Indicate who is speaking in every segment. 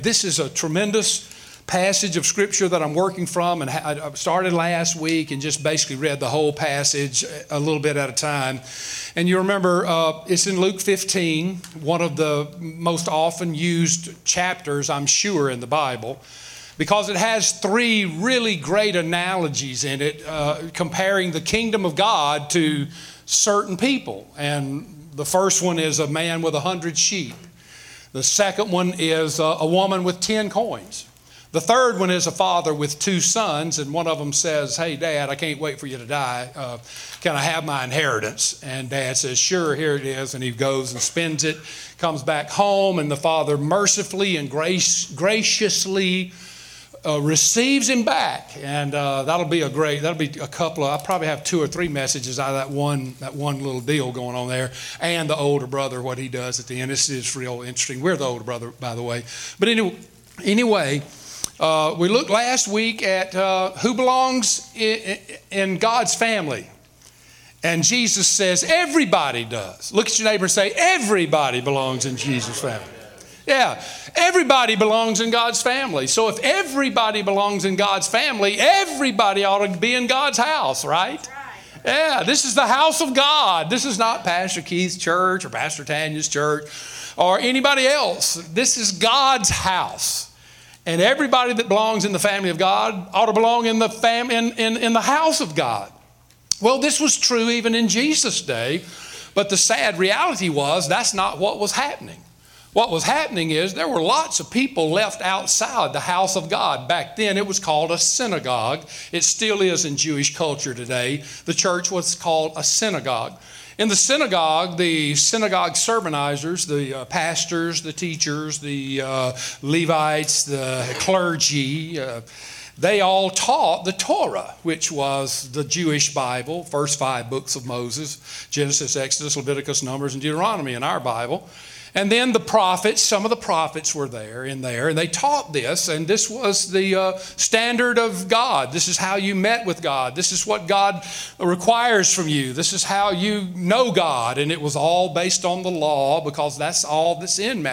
Speaker 1: This is a tremendous passage of Scripture that I'm working from, and I started last week and just basically read the whole passage a little bit at a time. And you remember, it's in Luke 15, one of the most often used chapters, I'm sure, in the Bible, because it has three really great analogies in it, comparing the kingdom of God to certain people. And the first one is a man with 100 sheep. The second one is a woman with 10 coins. The third one is a father with 2 sons, and one of them says, "Hey, Dad, I can't wait for you to die. Can I have my inheritance?" And Dad says, "Sure, here it is." And he goes and spends it, comes back home, and the father mercifully and graciously receives him back. And that'll be a couple of, I probably have 2 or 3 messages out of that one little deal going on there. And the older brother, what he does at the end. This is real interesting. We're the older brother, by the way. But anyway, we looked last week at who belongs in God's family. And Jesus says everybody does. Look at your neighbor and say, everybody belongs in Jesus' family. Yeah, everybody belongs in God's family. So if everybody belongs in God's family, everybody ought to be in God's house, right? Yeah, this is the house of God. This is not Pastor Keith's church or Pastor Tanya's church or anybody else. This is God's house. And everybody that belongs in the family of God ought to belong in the house of God. Well, this was true even in Jesus' day, but the sad reality was that's not what was happening. What was happening is there were lots of people left outside the house of God. Back then it was called a synagogue. It still is in Jewish culture today. The church was called a synagogue. In the synagogue sermonizers, the pastors, the teachers, the Levites, the clergy, they all taught the Torah, which was the Jewish Bible, first 5 books of Moses, Genesis, Exodus, Leviticus, Numbers, and Deuteronomy in our Bible. And then the prophets, some of the prophets were there, and they taught this, and this was the standard of God. This is how you met with God. This is what God requires from you. This is how you know God, and it was all based on the law, because that's all that's in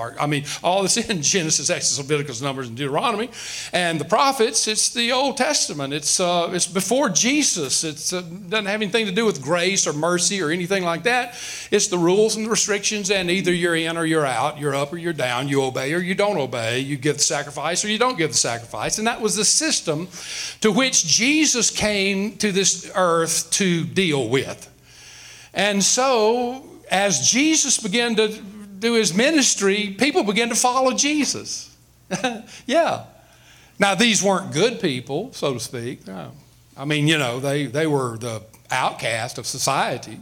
Speaker 1: all that's in Genesis, Exodus, Leviticus, Numbers, and Deuteronomy. And the prophets, it's the Old Testament. It's before Jesus. It doesn't have anything to do with grace or mercy or anything like that. It's the rules and the restrictions, and either you're in or you're out, you're up or you're down, you obey or you don't obey, you give the sacrifice or you don't give the sacrifice. And that was the system to which Jesus came to this earth to deal with. And so as Jesus began to do his ministry, people began to follow Jesus. Yeah. Now these weren't good people, so to speak. No. I mean, they were the outcast of society.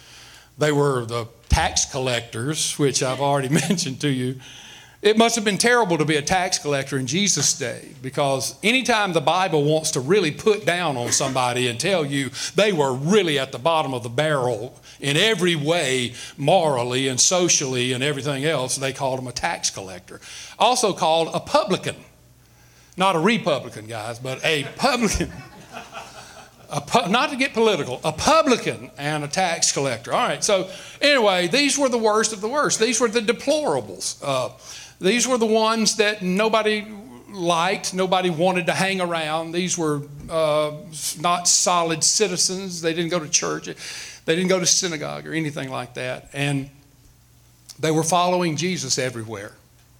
Speaker 1: They were the tax collectors, which I've already mentioned to you. It must have been terrible to be a tax collector in Jesus' day, because anytime the Bible wants to really put down on somebody and tell you they were really at the bottom of the barrel in every way, morally and socially and everything else, they called him a tax collector. Also called a publican. Not a Republican, guys, but a publican. Not to get political, a publican and a tax collector. All right, so anyway, these were the worst of the worst. These were the deplorables. These were the ones that nobody liked, nobody wanted to hang around. These were not solid citizens. They didn't go to church. They didn't go to synagogue or anything like that. And they were following Jesus everywhere.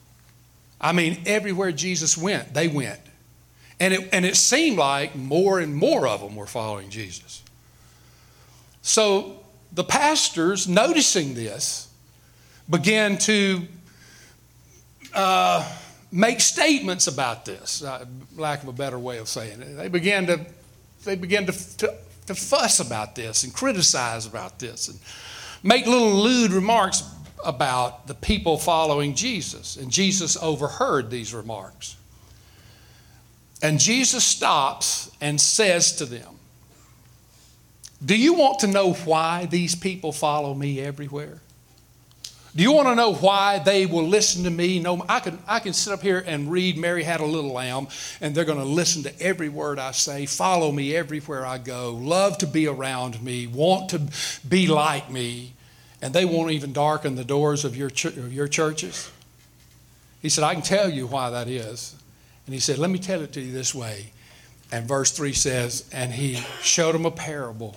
Speaker 1: I mean, everywhere Jesus went, they went. And it seemed like more and more of them were following Jesus. So the pastors, noticing this, began to make statements about this, lack of a better way of saying it. They began to fuss about this and criticize about this and make little lewd remarks about the people following Jesus. And Jesus overheard these remarks. And Jesus stops and says to them, "Do you want to know why these people follow me everywhere? Do you want to know why they will listen to me? No, I can sit up here and read Mary Had a Little Lamb, and they're going to listen to every word I say, follow me everywhere I go, love to be around me, want to be like me, and they won't even darken the doors of your churches." He said, I can tell you why that is. And he said, let me tell it to you this way. And verse 3 says, and he showed them a parable.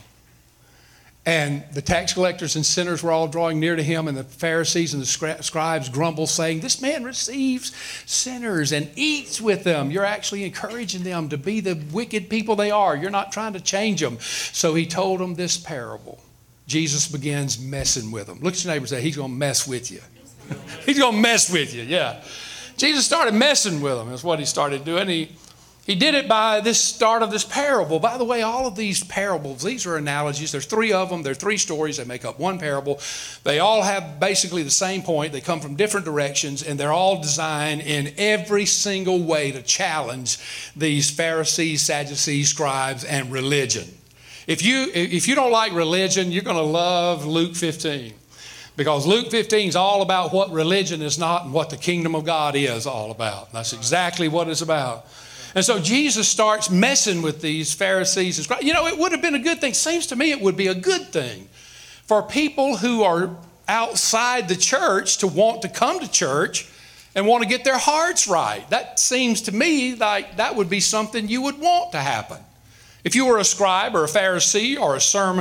Speaker 1: And the tax collectors and sinners were all drawing near to him, and the Pharisees and the scribes grumbled, saying, this man receives sinners and eats with them. You're actually encouraging them to be the wicked people they are. You're not trying to change them. So he told them this parable. Jesus begins messing with them. Look at your neighbor and say, he's going to mess with you. He's going to mess with you, yeah. Jesus started messing with them. That's what he started doing. He did it by this start of this parable. By the way, all of these parables, these are analogies. There's 3 of them. They're 3 stories that make up one parable. They all have basically the same point. They come from different directions, and they're all designed in every single way to challenge these Pharisees, Sadducees, scribes, and religion. If you don't like religion, you're going to love Luke 15. Because Luke 15 is all about what religion is not and what the kingdom of God is all about. That's exactly what it's about. And so Jesus starts messing with these Pharisees and scribes. You know, it would have been a good thing. Seems to me it would be a good thing for people who are outside the church to want to come to church and want to get their hearts right. That seems to me like that would be something you would want to happen. If you were a scribe or a Pharisee or a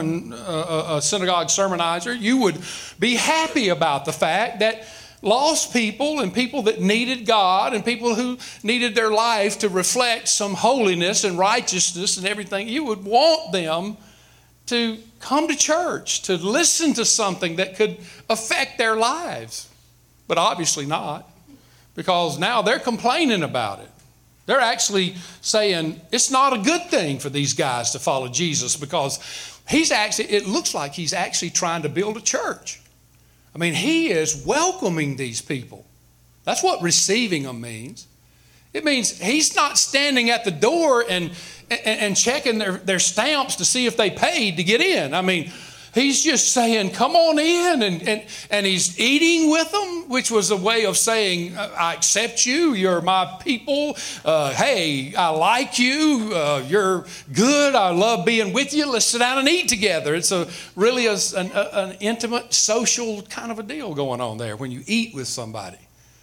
Speaker 1: synagogue sermonizer, you would be happy about the fact that lost people and people that needed God and people who needed their life to reflect some holiness and righteousness and everything, you would want them to come to church, to listen to something that could affect their lives. But obviously not, because now they're complaining about it. They're actually saying it's not a good thing for these guys to follow Jesus because it looks like he's actually trying to build a church. I mean, he is welcoming these people. That's what receiving them means. It means he's not standing at the door and checking their stamps to see if they paid to get in. I mean, he's just saying, come on in. And he's eating with them, which was a way of saying, I accept you. You're my people. Hey, I like you. You're good. I love being with you. Let's sit down and eat together. It's really an intimate, social kind of a deal going on there when you eat with somebody.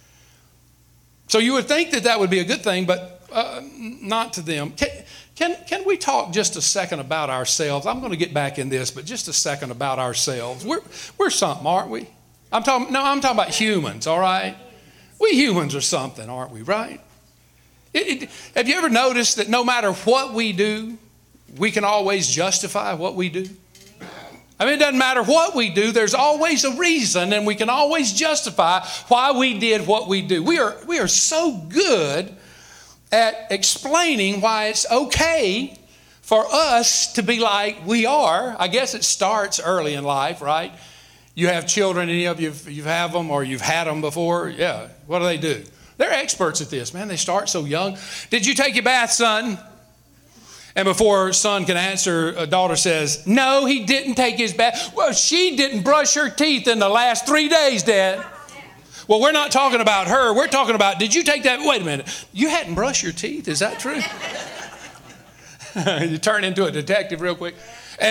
Speaker 1: So you would think that would be a good thing, but not to them. Can we talk just a second about ourselves? I'm going to get back in this, but just a second about ourselves. We're something, aren't we? I'm talking about humans, all right? We humans are something, aren't we, right? Have you ever noticed that no matter what we do, we can always justify what we do? I mean, it doesn't matter what we do. There's always a reason, and we can always justify why we did what we do. We are so good at explaining why it's okay for us to be like we are. I guess it starts early in life, right? You have children, any of you have them or you've had them before? Yeah. What do? They're experts at this, man. They start so young. Did you take your bath, son? And before son can answer, a daughter says, no, he didn't take his bath. Well, she didn't brush her teeth in the last 3 days, Dad. Well, we're not talking about her. We're talking about, did you take that? Wait a minute. You hadn't brushed your teeth. Is that true? You turn into a detective real quick.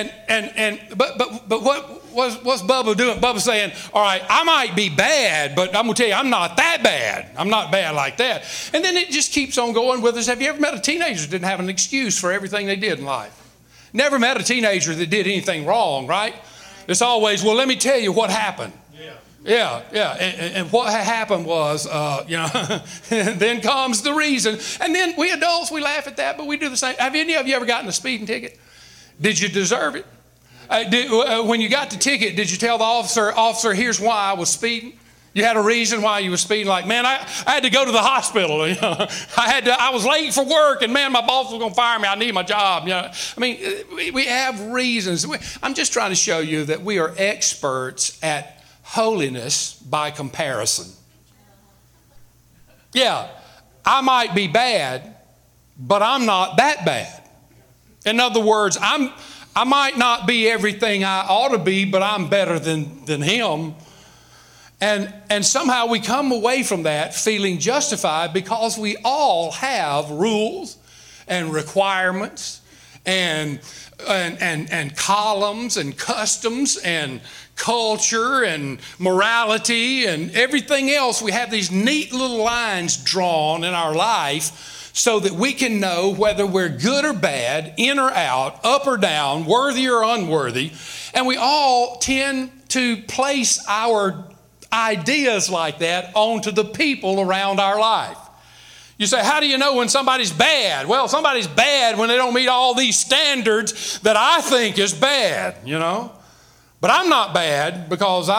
Speaker 1: But what's Bubba doing? Bubba's saying, all right, I might be bad, but I'm going to tell you, I'm not that bad. I'm not bad like that. And then it just keeps on going with us. Have you ever met a teenager that didn't have an excuse for everything they did in life? Never met a teenager that did anything wrong, right? It's always, well, let me tell you what happened. Yeah. And what happened was, then comes the reason. And then we adults, we laugh at that, but we do the same. Have any of you ever gotten a speeding ticket? Did you deserve it? When you got the ticket, did you tell the officer, here's why I was speeding? You had a reason why you were speeding, like, man, I had to go to the hospital. I was late for work, and man, my boss was going to fire me. I need my job. I mean, we have reasons. I'm just trying to show you that we are experts at holiness by comparison. Yeah, I might be bad, but I'm not that bad. In other words, I might not be everything I ought to be, but I'm better than him. And somehow we come away from that feeling justified because we all have rules and requirements and columns and customs and culture and morality and everything else. We have these neat little lines drawn in our life so that we can know whether we're good or bad, in or out, up or down, worthy or unworthy. And we all tend to place our ideas like that onto the people around our life. You say, how do you know when somebody's bad? Well, somebody's bad when they don't meet all these standards that I think is bad, you know. But I'm not bad because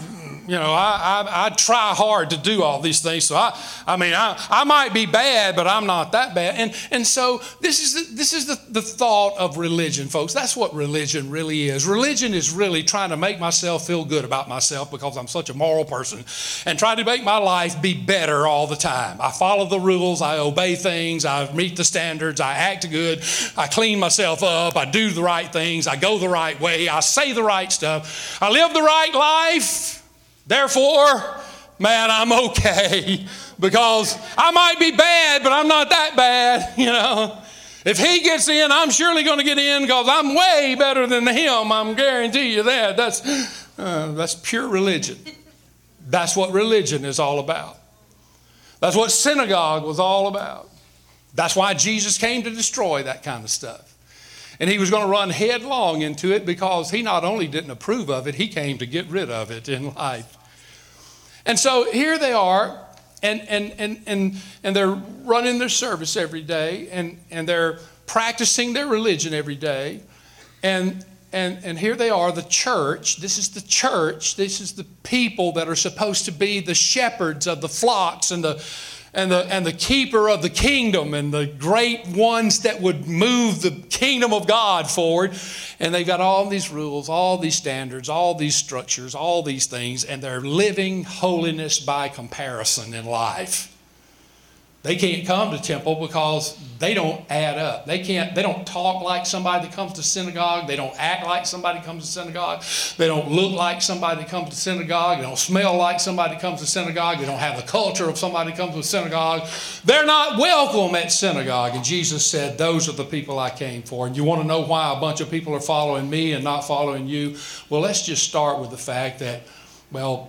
Speaker 1: I try hard to do all these things. So I might be bad, but I'm not that bad. And so this is the thought of religion, folks. That's what religion really is. Religion is really trying to make myself feel good about myself because I'm such a moral person and trying to make my life be better all the time. I follow the rules. I obey things. I meet the standards. I act good. I clean myself up. I do the right things. I go the right way. I say the right stuff. I live the right life. Therefore, man, I'm okay because I might be bad, but I'm not that bad, you know. If he gets in, I'm surely going to get in because I'm way better than him. I'm guarantee you that. That's pure religion. That's what religion is all about. That's what synagogue was all about. That's why Jesus came to destroy that kind of stuff. And he was going to run headlong into it because he not only didn't approve of it, he came to get rid of it in life. And so here they are, and they're running their service every day, and they're practicing their religion every day. And here they are, the church. This is the church. This is the people that are supposed to be the shepherds of the flocks and the keeper of the kingdom and the great ones that would move the kingdom of God forward. And they've got all these rules, all these standards, all these structures, all these things, and they're living holiness by comparison in life. They can't come to temple because they don't add up. They don't talk like somebody that comes to synagogue. They don't act like somebody that comes to synagogue. They don't look like somebody that comes to synagogue. They don't smell like somebody that comes to synagogue. They don't have the culture of somebody that comes to synagogue. They're not welcome at synagogue. And Jesus said, those are the people I came for. And you want to know why a bunch of people are following me and not following you? Well, let's just start with the fact that, well,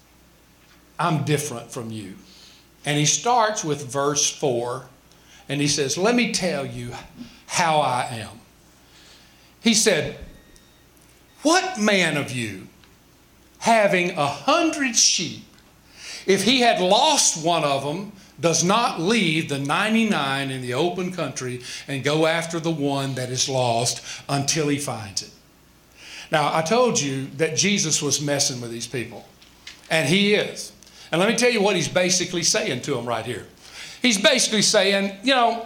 Speaker 1: I'm different from you. And he starts with verse 4, and he says, let me tell you how I am. He said, what man of you, having 100 sheep, if he had lost one of them, does not leave the 99 in the open country and go after the one that is lost until he finds it? Now, I told you that Jesus was messing with these people, and he is. And let me tell you what he's basically saying to them right here. He's basically saying, you know,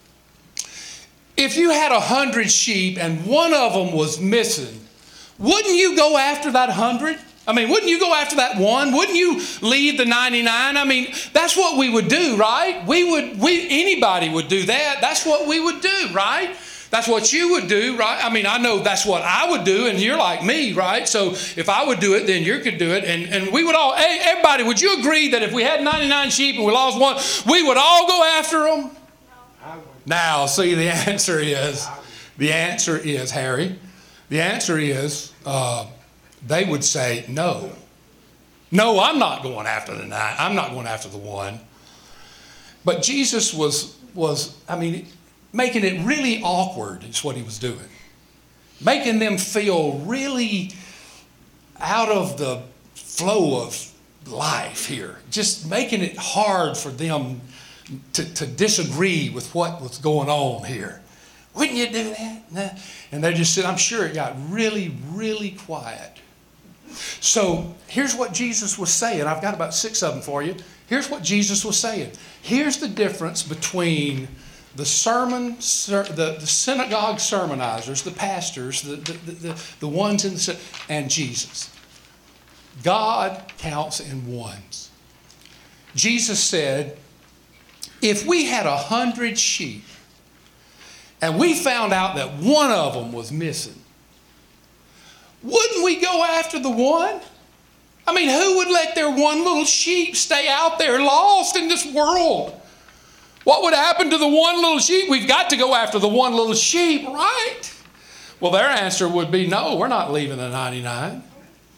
Speaker 1: if you had 100 sheep and one of them was missing, wouldn't you go after that 100? I mean, wouldn't you go after that one? Wouldn't you leave the 99? I mean, that's what we would do, right? Anybody would do that. That's what we would do, right? That's what you would do, right? I mean, I know that's what I would do, and you're like me, right? So if I would do it, then you could do it. And we would all, hey, everybody, would you agree that if we had 99 sheep and we lost one, we would all go after them? Now, see, the answer is, Harry, the answer is, they would say, no. No, I'm not going after the 9. I'm not going after the 1. But Jesus was making it really awkward is what he was doing. Making them feel really out of the flow of life here. Just making it hard for them to disagree with what was going on here. Wouldn't you do that? No. And they just said, I'm sure it got really, really quiet. So here's what Jesus was saying. I've got about 6 of them for you. Here's what Jesus was saying. Here's the difference between the synagogue sermonizers, the pastors, the ones in the and Jesus. God counts in ones. Jesus said, if we had 100 sheep and we found out that one of them was missing, wouldn't we go after the one? I mean, who would let their one little sheep stay out there lost in this world? What would happen to the one little sheep? We've got to go after the one little sheep, right? Well, their answer would be, no, we're not leaving the 99.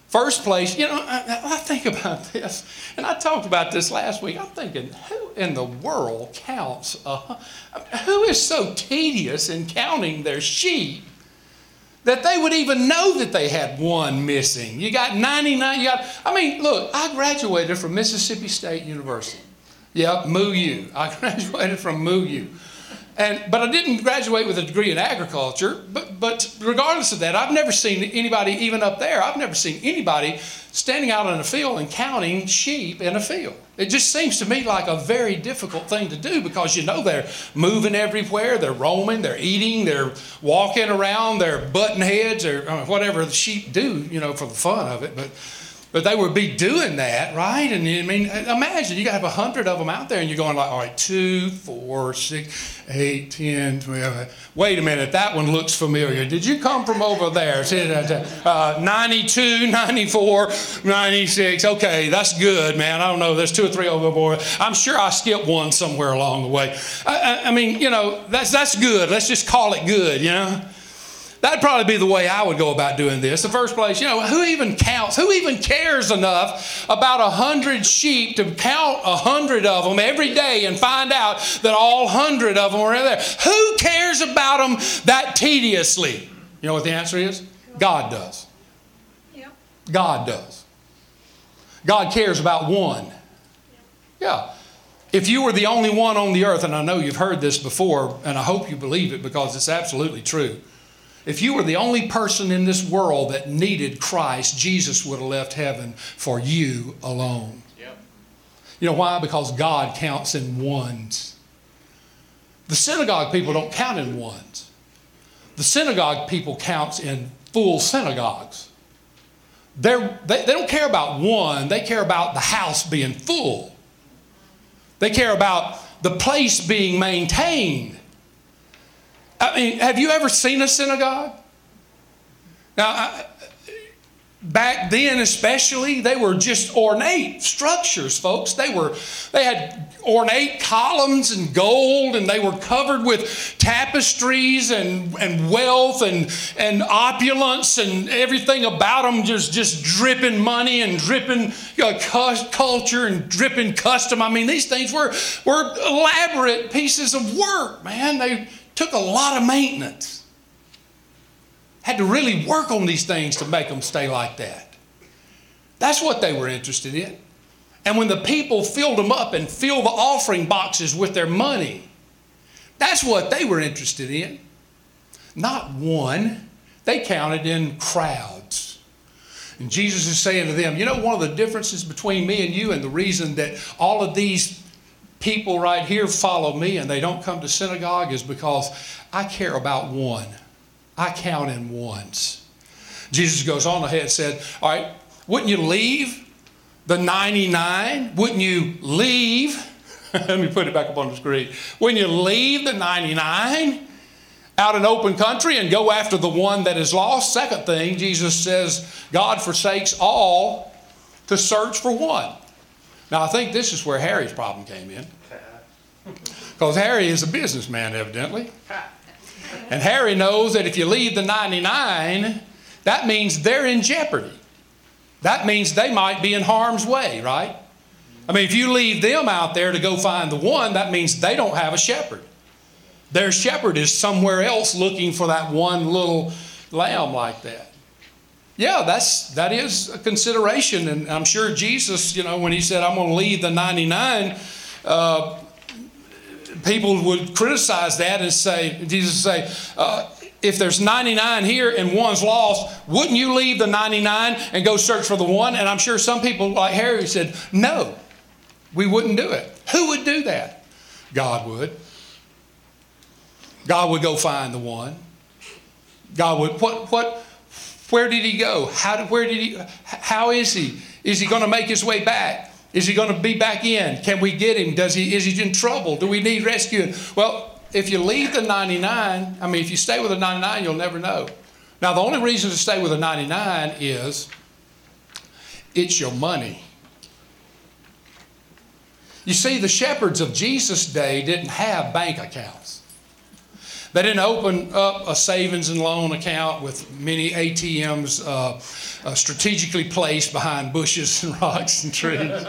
Speaker 1: First place, I think about this, and I talked about this last week. I'm thinking, who in the world counts? Who is so tedious in counting their sheep that they would even know that they had one missing? You got 99. Look, I graduated from Mississippi State University. Yep, MooU. I graduated from MooU. But I didn't graduate with a degree in agriculture. But regardless of that, I've never seen anybody, even up there, I've never seen anybody standing out in a field and counting sheep in a field. It just seems to me like a very difficult thing to do because they're moving everywhere, they're roaming, they're eating, they're walking around, they're butting heads or whatever the sheep do, for the fun of it. But they would be doing that, right? And imagine you got to have 100 of them out there and you're going like, all right, 2, 4, 6, 8, 10, 12. Wait a minute, that one looks familiar. Did you come from over there? 92, 94, 96. Okay, that's good, man. I don't know. There's 2 or 3 over. I'm sure I skipped one somewhere along the way. That's good. Let's just call it good, That'd probably be the way I would go about doing this. In the first place, who even counts? Who even cares enough about 100 sheep to count 100 of them every day and find out that all 100 of them are there? Who cares about them that tediously? You know what the answer is? God does.
Speaker 2: Yep.
Speaker 1: God does. God cares about one. Yeah. If you were the only one on the earth, and I know you've heard this before, and I hope you believe it because it's absolutely true. If you were the only person in this world that needed Christ, Jesus would have left heaven for you alone. Yep. You know why? Because God counts in ones. The synagogue people don't count in ones. The synagogue people count in full synagogues. They don't care about one. They care about the house being full. They care about the place being maintained. Have you ever seen a synagogue? Now, back then especially, they were just ornate structures, folks. They had ornate columns and gold, and they were covered with tapestries and wealth and opulence, and everything about them just dripping money and dripping culture and dripping custom. These things were elaborate pieces of work, man. They took a lot of maintenance. Had to really work on these things to make them stay like that. That's what they were interested in. And when the people filled them up and filled the offering boxes with their money, that's what they were interested in. Not one. They counted in crowds. And Jesus is saying to them, one of the differences between me and you and the reason that all of these people right here follow me and they don't come to synagogue is because I care about one. I count in ones. Jesus goes on ahead and said, all right, wouldn't you leave the 99? Wouldn't you leave? Let me put it back up on the screen. Wouldn't you leave the 99 out in open country and go after the one that is lost? Second thing, Jesus says, God forsakes all to search for one. Now, I think this is where Harry's problem came in. Because Harry is a businessman, evidently. And Harry knows that if you leave the 99, that means they're in jeopardy. That means they might be in harm's way, right? If you leave them out there to go find the one, that means they don't have a shepherd. Their shepherd is somewhere else looking for that one little lamb like that. Yeah, that is a consideration. And I'm sure Jesus, when he said, I'm going to leave the 99, people would criticize that and say, Jesus would say, if there's 99 here and one's lost, wouldn't you leave the 99 and go search for the one? And I'm sure some people like Harry said, no, we wouldn't do it. Who would do that? God would. God would go find the one. God would, where did he go? How is he? Is he going to make his way back? Is he going to be back in? Can we get him? Is he in trouble? Do we need rescuing? Well, if you leave the 99, if you stay with the 99, you'll never know. Now, the only reason to stay with the 99 is it's your money. You see, the shepherds of Jesus' day didn't have bank accounts. They didn't open up a savings and loan account with many ATMs strategically placed behind bushes and rocks and trees.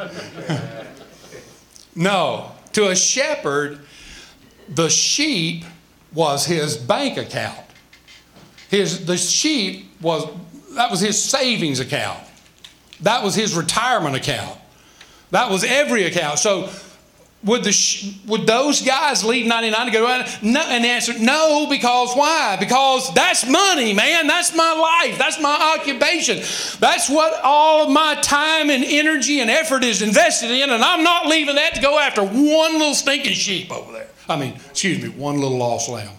Speaker 1: No, to a shepherd, the sheep was his bank account. The sheep that was his savings account. That was his retirement account. That was every account. So would those guys leave 99 to go around? No, and the answer, no, because why? Because that's money, man. That's my life. That's my occupation. That's what all of my time and energy and effort is invested in, and I'm not leaving that to go after one little stinking sheep over there. One little lost lamb.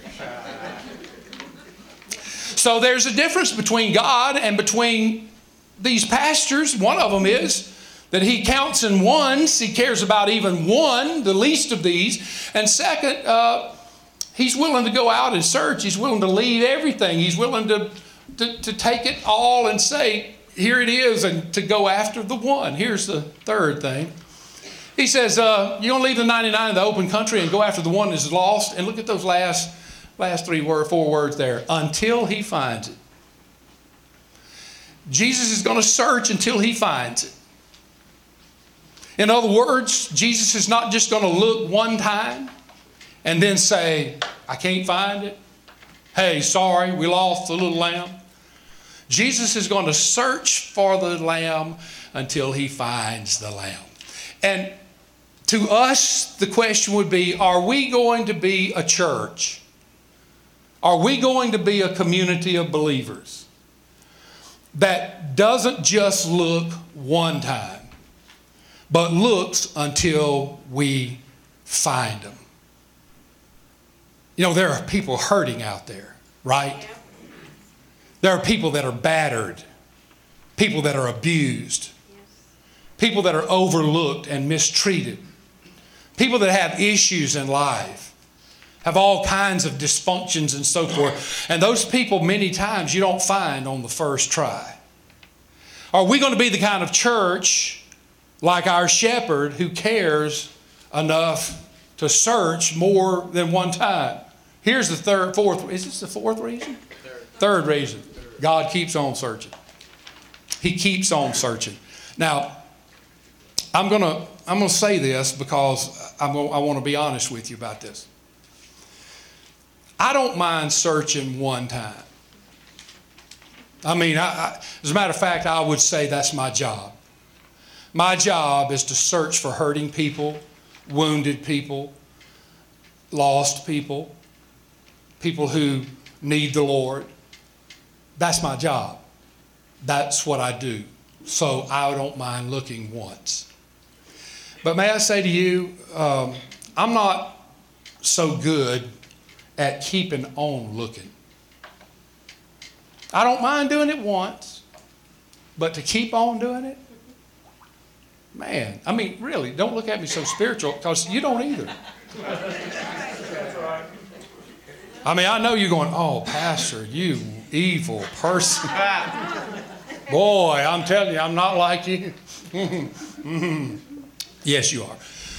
Speaker 1: So there's a difference between God and between these pastors. One of them is that he counts in ones. He cares about even one, the least of these. And second, he's willing to go out and search. He's willing to leave everything. He's willing to take it all and say, here it is, and to go after the one. Here's the third thing. He says, you're going to leave the 99 in the open country and go after the one that's lost. And look at those last four words there. Until he finds it. Jesus is going to search until he finds it. In other words, Jesus is not just going to look one time and then say, I can't find it. Hey, sorry, we lost the little lamb. Jesus is going to search for the lamb until he finds the lamb. And to us, the question would be, are we going to be a church? Are we going to be a community of believers that doesn't just look one time, but looks until we find them? You know, there are people hurting out there, right? There are people that are battered, people that are abused, people that are overlooked and mistreated, people that have issues in life, have all kinds of dysfunctions and so forth. And those people many times you don't find on the first try. Are we going to be the kind of church like our shepherd who cares enough to search more than one time? Here's the fourth. Is this the fourth reason? Third reason. God keeps on searching. He keeps on searching. Now, I'm gonna say this because I want to be honest with you about this. I don't mind searching one time. As a matter of fact, I would say that's my job. My job is to search for hurting people, wounded people, lost people, people who need the Lord. That's my job. That's what I do. So I don't mind looking once. But may I say to you, I'm not so good at keeping on looking. I don't mind doing it once, but to keep on doing it, man, really, don't look at me so spiritual, because you don't either. I know you're going, oh, Pastor, you evil person. Boy, I'm telling you, I'm not like you. Yes, you are.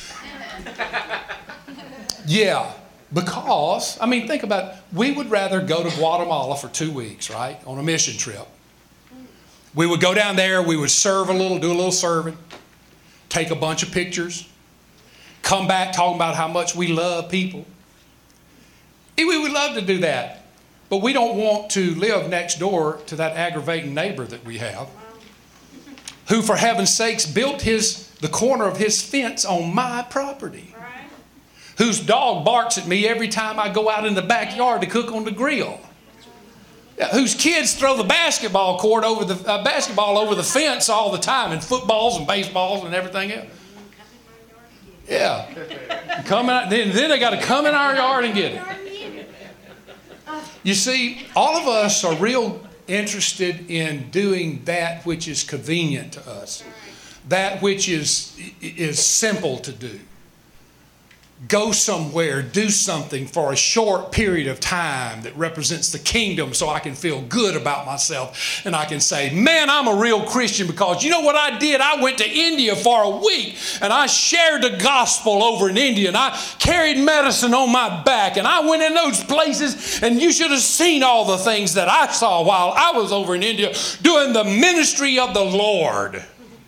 Speaker 1: Yeah, because, think about it. We would rather go to Guatemala for 2 weeks, right, on a mission trip. We would go down there, we would serve do a little serving, take a bunch of pictures, come back talking about how much we love people. We would love to do that, but we don't want to live next door to that aggravating neighbor that we have, who, for heaven's sakes, built the corner of his fence on my property, whose dog barks at me every time I go out in the backyard to cook on the grill, whose kids throw the basketball over the fence all the time, and footballs and baseballs and everything else. Yeah, then they got to come in our yard and get it. You see, all of us are real interested in doing that which is convenient to us, that which is simple to do. go somewhere, do something for a short period of time that represents the kingdom so I can feel good about myself. And I can say, man, I'm a real Christian because you know what I did? I went to India for a week and I shared the gospel over in India and I carried medicine on my back and I went in those places and you should have seen all the things that I saw while I was over in India doing the ministry of the Lord.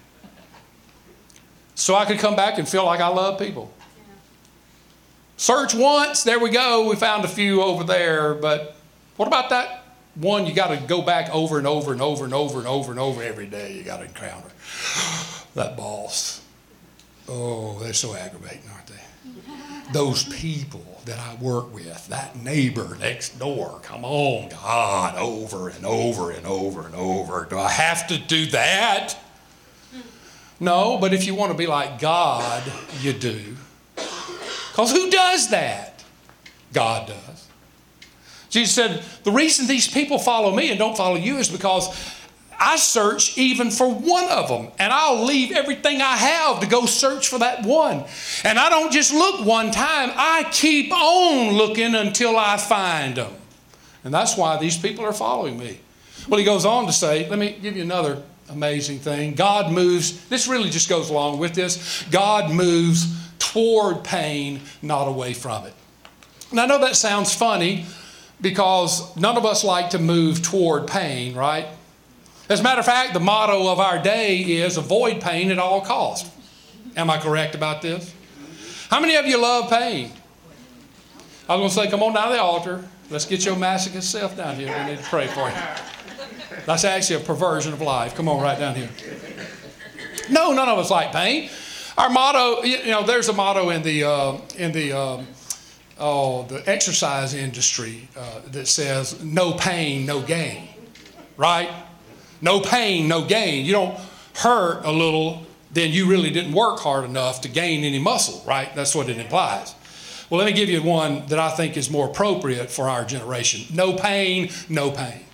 Speaker 1: So I could come back and feel like I love people. Search once, there we go. We found a few over there. But what about that one you got to go back over and over and over and over and over and over every day you got to encounter? That boss. Oh, they're so aggravating, aren't they? Those people that I work with, that neighbor next door. Come on, God, over and over and over and over. Do I have to do that? No, but if you want to be like God, you do. Because who does that? God does. Jesus said, the reason these people follow me and don't follow you is because I search even for one of them. And I'll leave everything I have to go search for that one. And I don't just look one time. I keep on looking until I find them. And that's why these people are following me. Well, he goes on to say, let me give you another amazing thing. God moves, this really just goes along with this. God moves toward pain, not away from it. And I know that sounds funny because none of us like to move toward pain, right? As a matter of fact, the motto of our day is avoid pain at all costs. Am I correct about this? How many of you love pain? I was going to say, come on down to the altar. Let's get your masochist self down here. We need to pray for you. That's actually a perversion of life. Come on, right down here. No, none of us like pain. Our motto, there's a motto in the exercise industry that says, no pain, no gain, right? No pain, no gain. You don't hurt a little, then you really didn't work hard enough to gain any muscle, right? That's what it implies. Well, let me give you one that I think is more appropriate for our generation. No pain, no pain.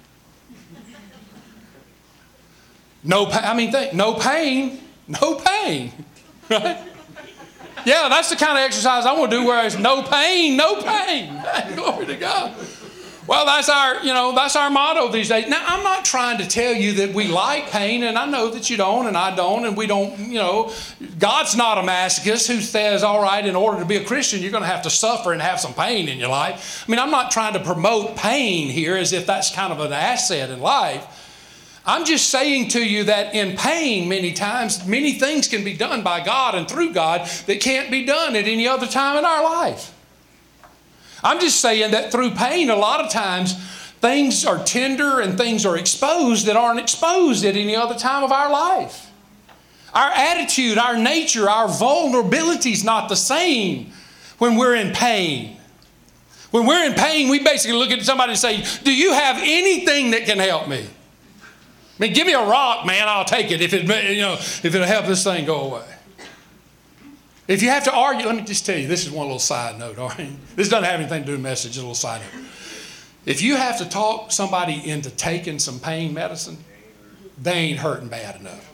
Speaker 1: No pain, no pain, no pain. Right? Yeah, that's the kind of exercise I want to do where it's no pain, no pain. Glory to God. Well, that's our motto these days. Now, I'm not trying to tell you that we like pain, and I know that you don't, and I don't, and we don't, God's not a masochist who says, all right, in order to be a Christian, you're going to have to suffer and have some pain in your life. I mean, I'm not trying to promote pain here as if that's kind of an asset in life. I'm just saying to you that in pain, many times, many things can be done by God and through God that can't be done at any other time in our life. I'm just saying that through pain, a lot of times, things are tender and things are exposed that aren't exposed at any other time of our life. Our attitude, our nature, our vulnerability is not the same when we're in pain. When we're in pain, we basically look at somebody and say, do you have anything that can help me? I mean, give me a rock, man, I'll take it if it'll help this thing go away. If you have to argue, let me just tell you, this is one little side note, all right? This doesn't have anything to do with the message, just a little side note. If you have to talk somebody into taking some pain medicine, they ain't hurting bad enough.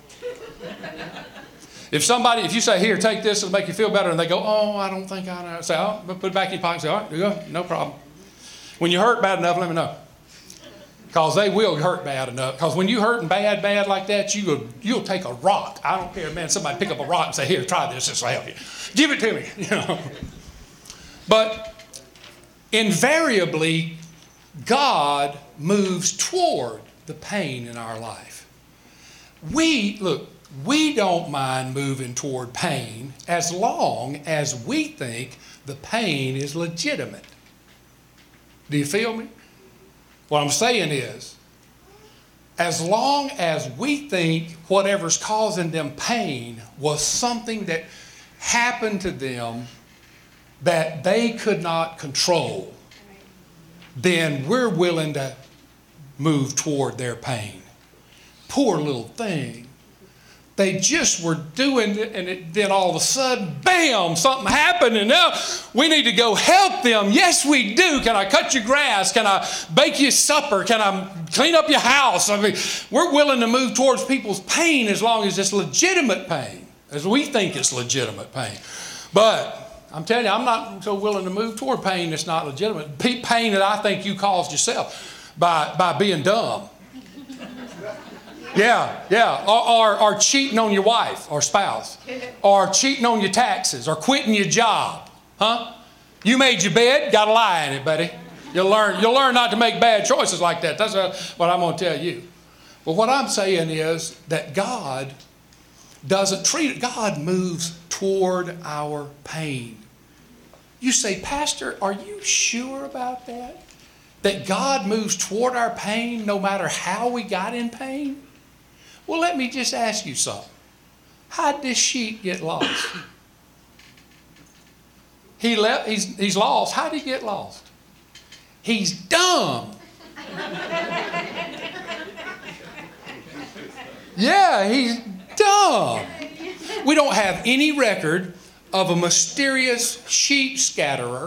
Speaker 1: If you say, here, take this, it'll make you feel better, and they go, oh, I don't think I know. Say, oh, put it back in your pocket. Say, all right, there you go, no problem. When you hurt bad enough, let me know. Because they will hurt bad enough. Because when you hurting bad like that, you'll take a rock. I don't care, man. Somebody pick up a rock and say, here, try this. This will help you. Give it to me. But invariably, God moves toward the pain in our life. We don't mind moving toward pain as long as we think the pain is legitimate. Do you feel me? What I'm saying is, as long as we think whatever's causing them pain was something that happened to them that they could not control, then we're willing to move toward their pain. Poor little thing. They just were doing it, and then all of a sudden, bam, something happened, and now we need to go help them. Yes, we do. Can I cut your grass? Can I bake you supper? Can I clean up your house? I mean, we're willing to move towards people's pain as long as it's legitimate pain, as we think it's legitimate pain. But I'm telling you, I'm not so willing to move toward pain that's not legitimate. Pain that I think you caused yourself by being dumb. Yeah. Or cheating on your wife or spouse. Or cheating on your taxes. Or quitting your job. Huh? You made your bed, got to lie in it, buddy. You'll learn not to make bad choices like that. That's what I'm going to tell you. But what I'm saying is that God doesn't treat it. God moves toward our pain. You say, Pastor, are you sure about that? That God moves toward our pain no matter how we got in pain? Well, let me just ask you something. How did this sheep get lost? He's lost. How did he get lost? He's dumb. Yeah, he's dumb. We don't have any record of a mysterious sheep scatterer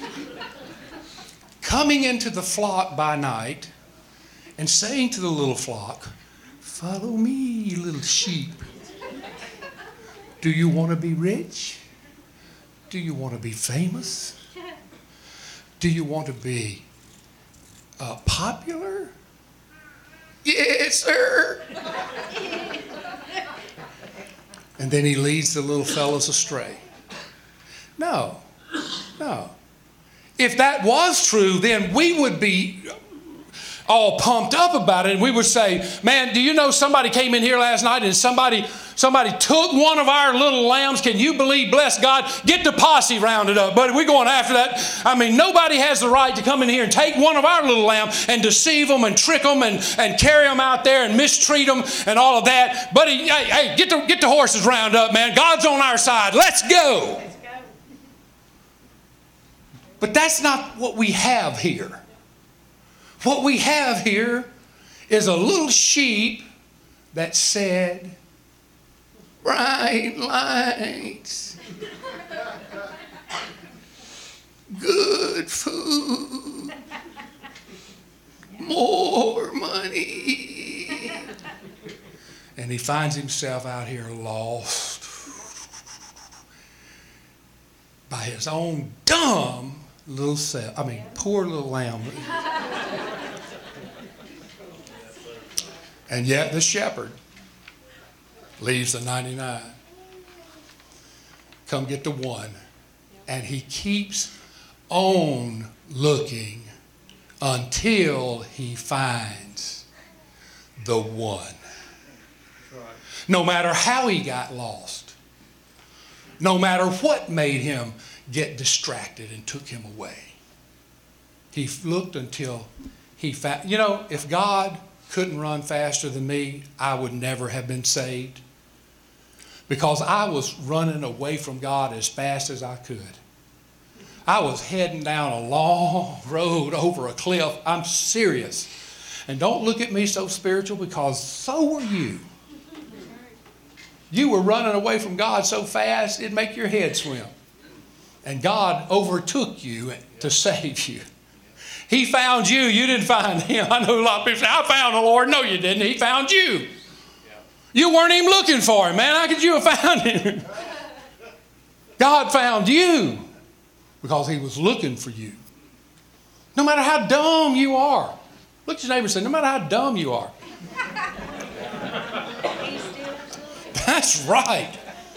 Speaker 1: coming into the flock by night and saying to the little flock, "Follow me, little sheep. Do you want to be rich? Do you want to be famous? Do you want to be popular? Yes, sir." And then he leads the little fellas astray. No. If that was true, then we would be all pumped up about it, and we would say, "Man, do you know somebody came in here last night and somebody took one of our little lambs? Can you believe? Bless God, get the posse rounded up, buddy. We're going after that. I mean, nobody has the right to come in here and take one of our little lambs and deceive them and trick them and carry them out there and mistreat them and all of that. Buddy, hey, get the horses rounded up, man. God's on our side. Let's go." But that's not what we have here. What we have here is a little sheep that said, "Bright lights, good food, more money." And he finds himself out here lost by his own dumb little self. I mean, poor little lamb. And yet the shepherd leaves the 99. Come get the one. And he keeps on looking until he finds the one. No matter how he got lost. No matter what made him get distracted and took him away. He looked until he found. You know, if God couldn't run faster than me, I would never have been saved. Because I was running away from God as fast as I could. I was heading down a long road over a cliff. I'm serious. And don't look at me so spiritual, because so were you. You were running away from God so fast, it'd make your head swim. And God overtook you to save you. He found you. You didn't find him. I know a lot of people say, "I found the Lord." No, you didn't. He found you. You weren't even looking for him, man. How could you have found him? God found you because he was looking for you. No matter how dumb you are. Look at your neighbor and say, "No matter how dumb you are." That's right.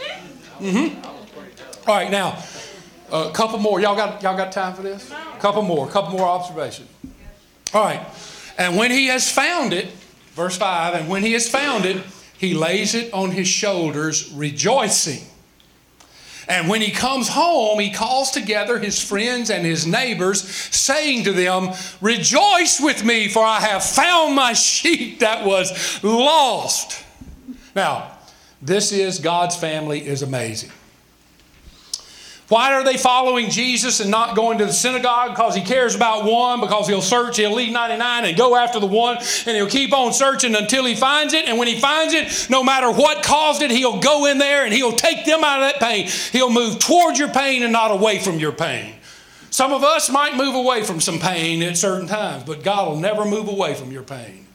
Speaker 1: All right, now, a couple more. Y'all got time for this? A couple more observations. All right. And when he has found it, verse 5, and when he has found it, he lays it on his shoulders, rejoicing. And when he comes home, he calls together his friends and his neighbors, saying to them, "Rejoice with me, for I have found my sheep that was lost." Now, God's family is amazing. Why are they following Jesus and not going to the synagogue? Because he cares about one, because he'll search, he'll leave 99 and go after the one, and he'll keep on searching until he finds it. And when he finds it, no matter what caused it, he'll go in there and he'll take them out of that pain. He'll move toward your pain and not away from your pain. Some of us might move away from some pain at certain times, but God will never move away from your pain.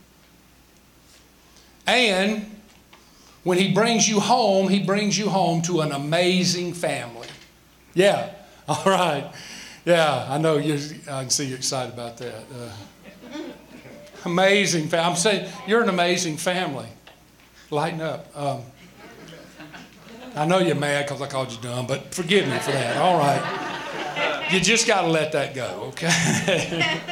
Speaker 1: And when he brings you home to an amazing family. Yeah, All right. Yeah, I know I can see you're excited about that. Amazing family. I'm saying you're an amazing family. Lighten up. I know you're mad because I called you dumb, but forgive me for that. All right. You just got to let that go, okay?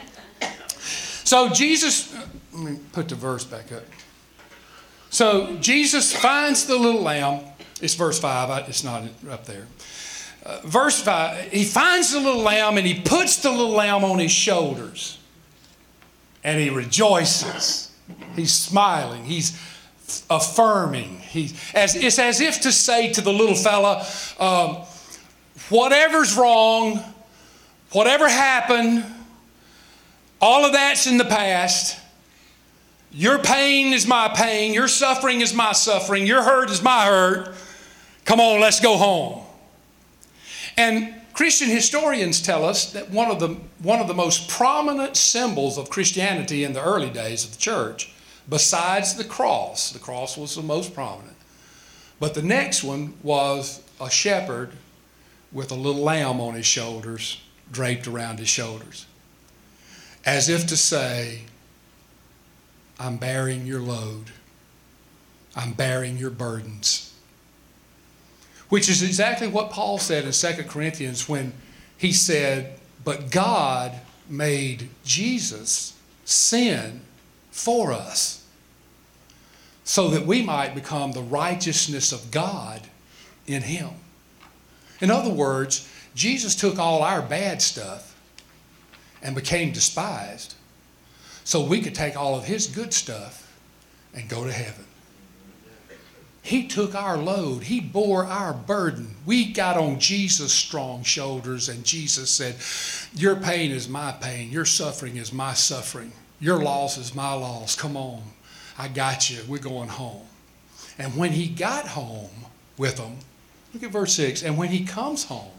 Speaker 1: So Jesus, let me put the verse back up. So Jesus finds the little lamb. It's verse 5. It's not up there. Verse 5, he finds the little lamb and he puts the little lamb on his shoulders. And he rejoices. He's smiling. He's affirming. It's as if to say to the little fella, whatever's wrong, whatever happened, all of that's in the past. Your pain is my pain. Your suffering is my suffering. Your hurt is my hurt. Come on, let's go home. And Christian historians tell us that one of the most prominent symbols of Christianity in the early days of the church, besides the cross was the most prominent, but the next one was a shepherd with a little lamb on his shoulders, draped around his shoulders, as if to say, I'm bearing your load. I'm bearing your burdens. Which is exactly what Paul said in 2 Corinthians when he said, but God made Jesus sin for us so that we might become the righteousness of God in him. In other words, Jesus took all our bad stuff and became despised so we could take all of his good stuff and go to heaven. He took our load. He bore our burden. We got on Jesus' strong shoulders, and Jesus said, your pain is my pain. Your suffering is my suffering. Your loss is my loss. Come on. I got you. We're going home. And when he got home with them, look at verse 6. And when he comes home,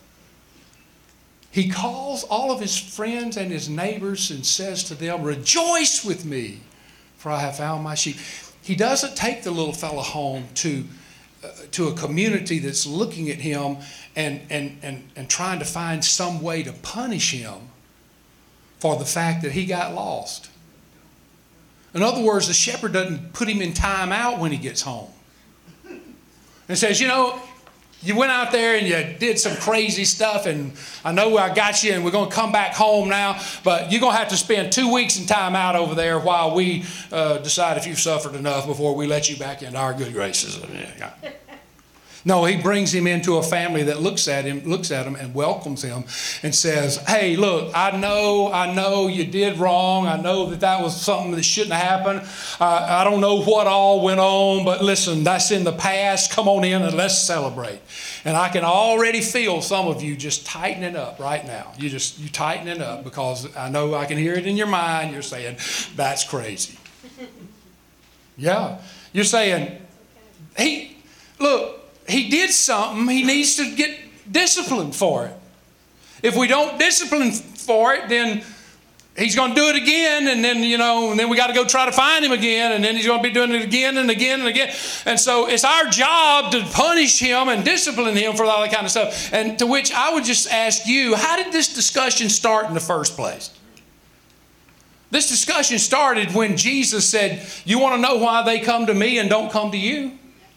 Speaker 1: he calls all of his friends and his neighbors and says to them, rejoice with me, for I have found my sheep. He doesn't take the little fella home to a community that's looking at him and trying to find some way to punish him for the fact that he got lost. In other words, the shepherd doesn't put him in time out when he gets home. And says, you went out there and you did some crazy stuff, and I know I got you, and we're going to come back home now, but you're going to have to spend 2 weeks in time out over there while we decide if you've suffered enough before we let you back into our good graces. No, he brings him into a family that looks at him and welcomes him and says, hey, look, I know you did wrong. I know that was something that shouldn't have happened. I don't know what all went on, but listen, that's in the past. Come on in and let's celebrate. And I can already feel some of you just tightening up right now. You tightening up because I know I can hear it in your mind. You're saying, that's crazy. Yeah. You're saying, he did something. He needs to get disciplined for it. If we don't discipline for it, then he's going to do it again. And then, and then we got to go try to find him again. And then he's going to be doing it again and again and again. And so it's our job to punish him and discipline him for all that kind of stuff. And to which I would just ask you, how did this discussion start in the first place? This discussion started when Jesus said, you want to know why they come to me and don't come to you?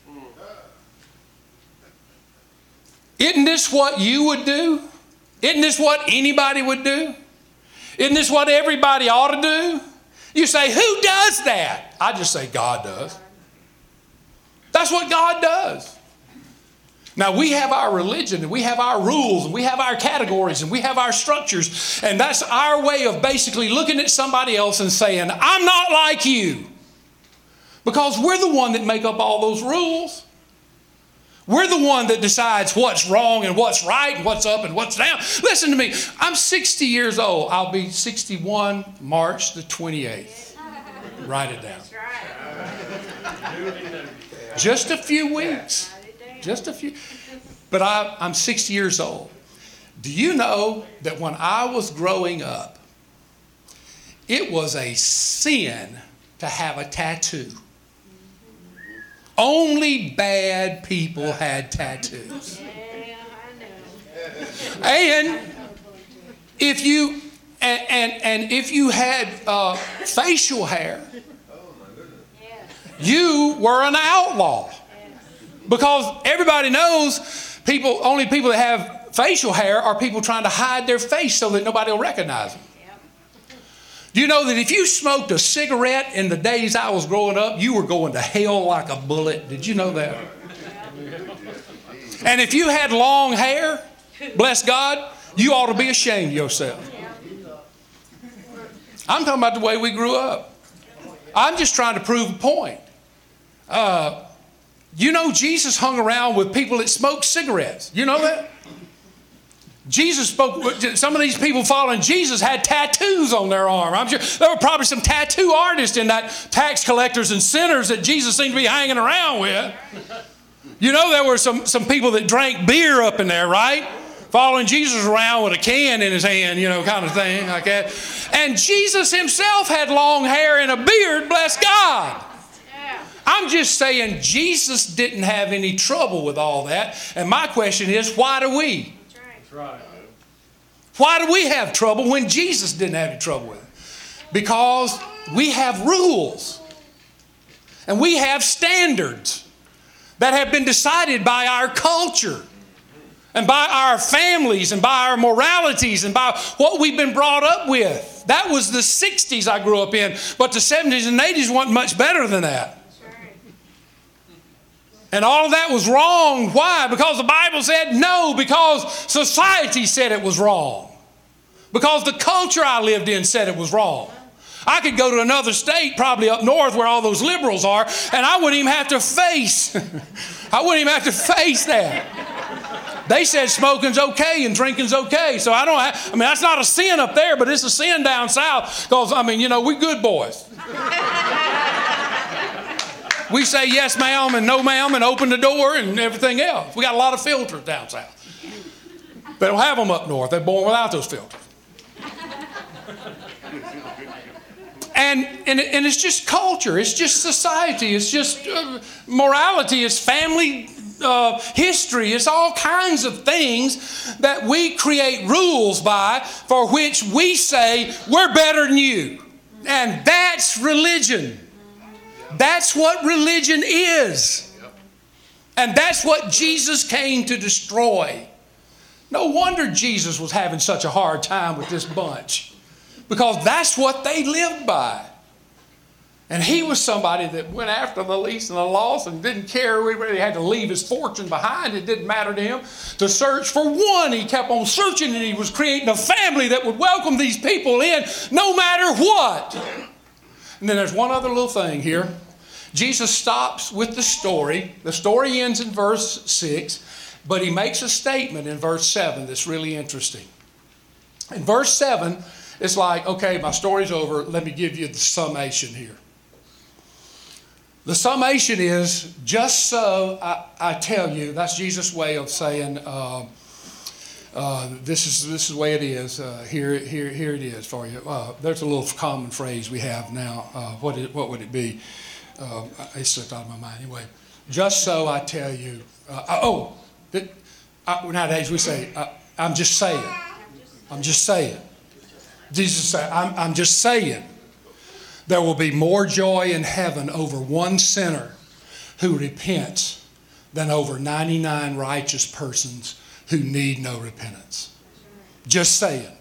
Speaker 1: Isn't this what you would do? Isn't this what anybody would do? Isn't this what everybody ought to do? You say, who does that? I just say God does. That's what God does. Now, we have our religion, and we have our rules, and we have our categories, and we have our structures, and that's our way of basically looking at somebody else and saying, I'm not like you. Because we're the one that make up all those rules. We're the one that decides what's wrong and what's right and what's up and what's down. Listen to me. I'm 60 years old. I'll be 61 March the 28th. Write it down. Just a few weeks. Just a few. But I'm 60 years old. Do you know that when I was growing up, it was a sin to have a tattoo? Only bad people had tattoos. And if you if you had facial hair, you were an outlaw. Because everybody knows only people that have facial hair are people trying to hide their face so that nobody will recognize them. Do you know that if you smoked a cigarette in the days I was growing up, you were going to hell like a bullet? Did you know that? And if you had long hair, bless God, you ought to be ashamed of yourself. I'm talking about the way we grew up. I'm just trying to prove a point. You know, Jesus hung around with people that smoked cigarettes. You know that? Jesus spoke, some of these people following Jesus had tattoos on their arm. I'm sure there were probably some tattoo artists in that tax collectors and sinners that Jesus seemed to be hanging around with. You know, there were some people that drank beer up in there, right? Following Jesus around with a can in his hand, you know, kind of thing like that. And Jesus himself had long hair and a beard, bless God. I'm just saying Jesus didn't have any trouble with all that. And my question is, why do we? Right. Why do we have trouble when Jesus didn't have any trouble with it? Because we have rules. And we have standards that have been decided by our culture and by our families and by our moralities and by what we've been brought up with. That was the 60s I grew up in, but the 70s and 80s weren't much better than that. And all of that was wrong. Why? Because the Bible said no. Because society said it was wrong. Because the culture I lived in said it was wrong. I could go to another state, probably up north where all those liberals are, and I wouldn't even have to face that. They said smoking's okay and drinking's okay. So that's not a sin up there, but it's a sin down south. Because, we good boys. We say yes, ma'am, and no, ma'am, and open the door and everything else. We got a lot of filters down south. They don't have them up north. They're born without those filters. And it's just culture. It's just society. It's just morality. It's family history. It's all kinds of things that we create rules by, for which we say we're better than you. And that's religion. That's what religion is. And that's what Jesus came to destroy. No wonder Jesus was having such a hard time with this bunch. Because that's what they lived by. And he was somebody that went after the least and the lost and didn't care whether he had to leave his fortune behind. It didn't matter to him to search for one. He kept on searching, and he was creating a family that would welcome these people in no matter what. And then there's one other little thing here. Jesus stops with the story. The story ends in verse 6, but he makes a statement in verse 7 that's really interesting. In verse 7, it's like, okay, my story's over. Let me give you the summation here. The summation is, just so I tell you, that's Jesus' way of saying, this is the way it is. Here it is for you. There's a little common phrase we have now. What would it be? It slipped out of my mind anyway. Just so I tell you. Nowadays we say, I'm just saying. I'm just saying. Jesus said, I'm just saying. There will be more joy in heaven over one sinner who repents than over 99 righteous persons who need no repentance. Just saying.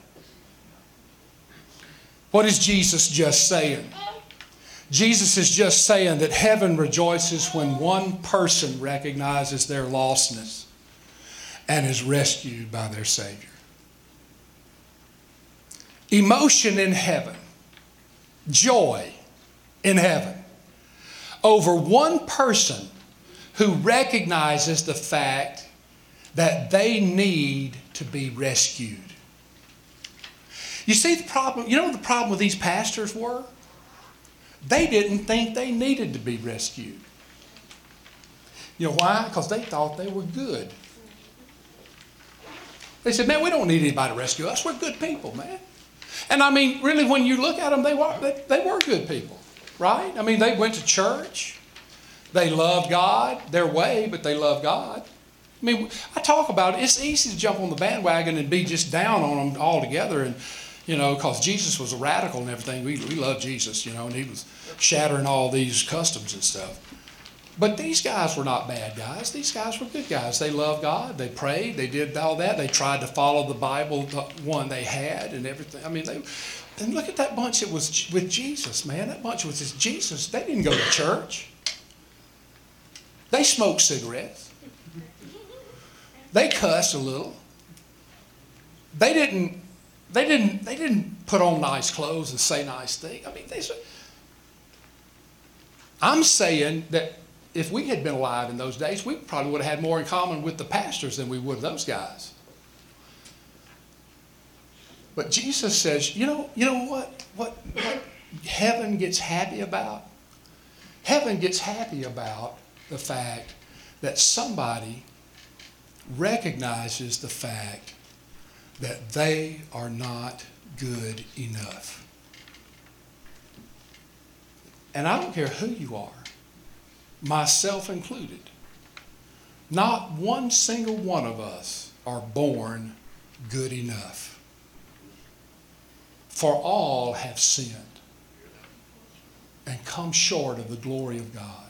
Speaker 1: What is Jesus just saying? Jesus is just saying that heaven rejoices when one person recognizes their lostness and is rescued by their Savior. Emotion in heaven, joy in heaven, over one person who recognizes the fact that they need to be rescued. You see the problem? You know what the problem with these pastors were? They didn't think they needed to be rescued. You know why? Because they thought they were good. They said, man, we don't need anybody to rescue us. We're good people, man. And really, when you look at them, they were good people, right? They went to church. They loved God their way, but they loved God. I mean, I talk about it. It's easy to jump on the bandwagon and be just down on them altogether, and because Jesus was a radical and everything. We love Jesus, and he was shattering all these customs and stuff. But these guys were not bad guys. These guys were good guys. They loved God. They prayed. They did all that. They tried to follow the Bible, the one they had, and everything. I mean, and look at that bunch that was with Jesus, man. That bunch was just Jesus. They didn't go to church. They smoked cigarettes. They cussed a little. They didn't put on nice clothes and say nice things. I mean, I'm saying that if we had been alive in those days, we probably would have had more in common with the pastors than we would with those guys. But Jesus says, you know what heaven gets happy about? Heaven gets happy about the fact that somebody recognizes the fact that they are not good enough. And I don't care who you are, myself included. Not one single one of us are born good enough. For all have sinned and come short of the glory of God.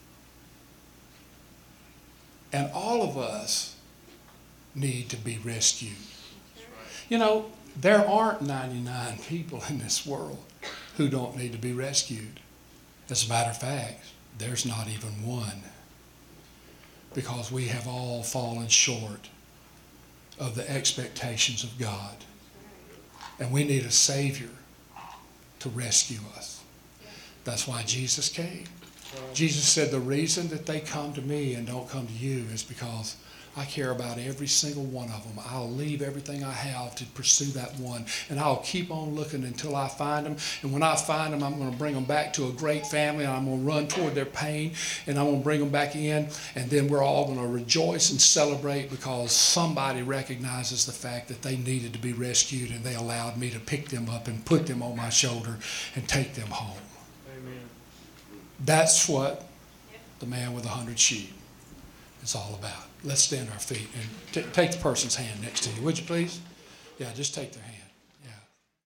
Speaker 1: And all of us need to be rescued. There aren't 99 people in this world who don't need to be rescued. As a matter of fact, there's not even one. Because we have all fallen short of the expectations of God. And we need a Savior to rescue us. That's why Jesus came. Jesus said the reason that they come to me and don't come to you is because I care about every single one of them. I'll leave everything I have to pursue that one. And I'll keep on looking until I find them. And when I find them, I'm going to bring them back to a great family. And I'm going to run toward their pain. And I'm going to bring them back in. And then we're all going to rejoice and celebrate because somebody recognizes the fact that they needed to be rescued. And they allowed me to pick them up and put them on my shoulder and take them home. Amen. That's what the man with 100 sheep is all about. Let's stand on our feet and take the person's hand next to you. Would you please? Yeah, just take their hand.